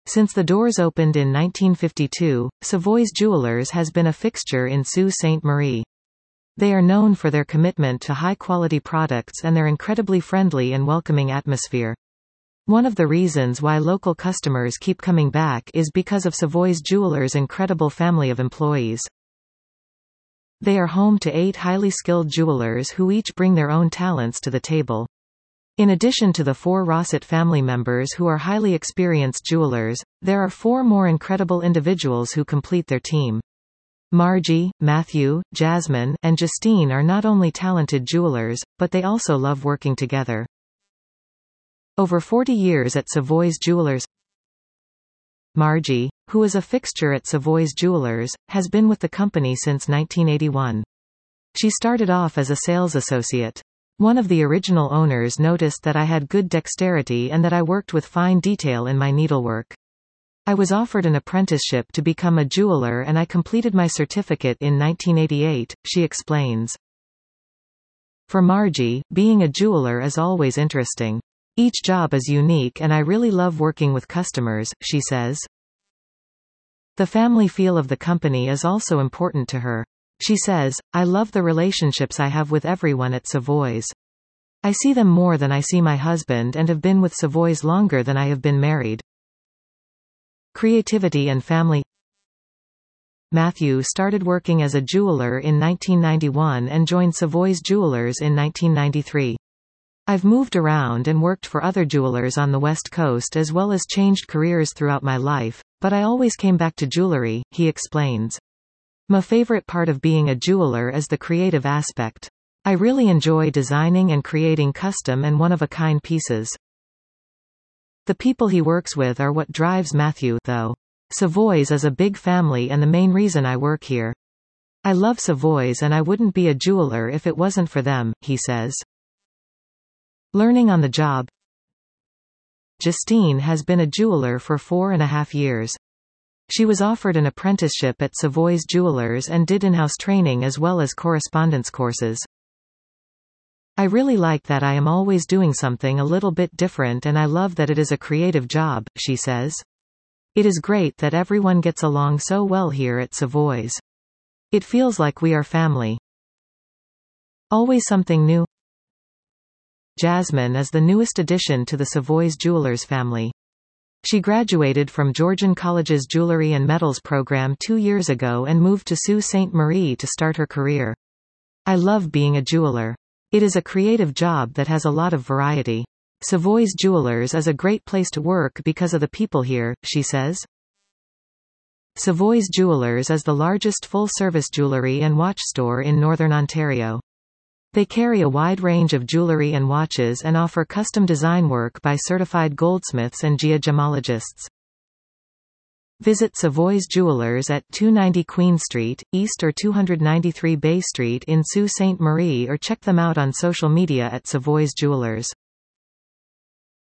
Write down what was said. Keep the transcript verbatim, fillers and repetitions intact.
Since the doors opened in nineteen fifty-two, Savoy's Jewelers has been a fixture in Sault Ste. Marie. They are known for their commitment to high-quality products and their incredibly friendly and welcoming atmosphere. One of the reasons why local customers keep coming back is because of Savoy's Jewelers' incredible family of employees. They are home to eight highly skilled jewelers who each bring their own talents to the table. In addition to the four Rossett family members who are highly experienced jewelers, there are four more incredible individuals who complete their team. Margie, Matthew, Jasmine, and Justine are not only talented jewelers, but they also love working together. Over forty years at Savoy's Jewelers. Margie, who is a fixture at Savoy's Jewelers, has been with the company since nineteen eighty-one. She started off as a sales associate. One of the original owners noticed that I had good dexterity and that I worked with fine detail in my needlework. I was offered an apprenticeship to become a jeweler and I completed my certificate in nineteen eighty-eight, she explains. For Margie, being a jeweler is always interesting. Each job is unique and I really love working with customers, she says. The family feel of the company is also important to her. She says, I love the relationships I have with everyone at Savoy's. I see them more than I see my husband and have been with Savoy's longer than I have been married. Creativity and family. Matthew started working as a jeweler in nineteen ninety-one and joined Savoy's Jewelers in nineteen ninety-three. I've moved around and worked for other jewelers on the West Coast as well as changed careers throughout my life, but I always came back to jewelry, he explains. My favorite part of being a jeweler is the creative aspect. I really enjoy designing and creating custom and one-of-a-kind pieces. The people he works with are what drives Matthew, though. Savoy's is a big family and the main reason I work here. I love Savoy's and I wouldn't be a jeweler if it wasn't for them, he says. Learning on the job. Justine has been a jeweler for four and a half years. She was offered an apprenticeship at Savoy's Jewelers and did in-house training as well as correspondence courses. I really like that I am always doing something a little bit different and I love that it is a creative job, she says. It is great that everyone gets along so well here at Savoy's. It feels like we are family. Always something new. Jasmine is the newest addition to the Savoy's Jewelers family. She graduated from Georgian College's Jewelry and Metals program two years ago and moved to Sault Ste. Marie to start her career. I love being a jeweler. It is a creative job that has a lot of variety. Savoy's Jewelers is a great place to work because of the people here, she says. Savoy's Jewelers is the largest full-service jewelry and watch store in Northern Ontario. They carry a wide range of jewelry and watches and offer custom design work by certified goldsmiths and geogemologists. Visit Savoy's Jewelers at two ninety Queen Street, East or two ninety-three Bay Street in Sault Ste. Marie or check them out on social media at Savoy's Jewelers.